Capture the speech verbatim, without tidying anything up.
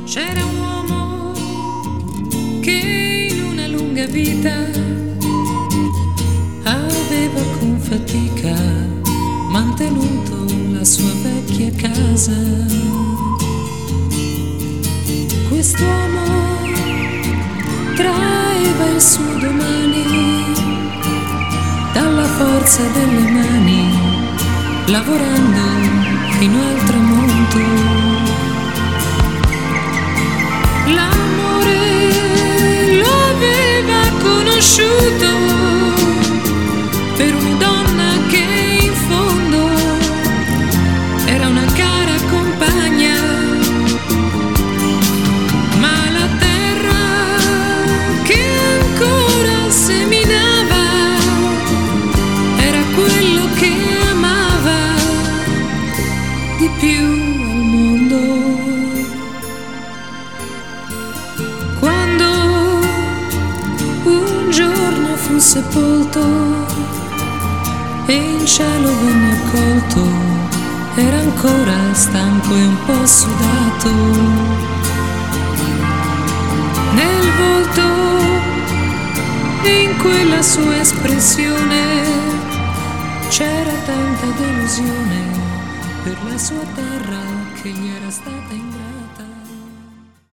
C'era un uomo che in una lunga vita aveva con fatica mantenuto la sua vecchia casa. Quest'uomo traeva il suo domani dalla forza delle mani, lavorando fino al tramonto. L'amore lo aveva conosciuto per una donna che in fondo era una cara compagna, ma la terra che ancora seminava era quello che amava di più al mondo. Fu sepolto e in cielo venne accolto, era ancora stanco e un po' sudato. Nel volto e in quella sua espressione c'era tanta delusione per la sua terra che gli era stata in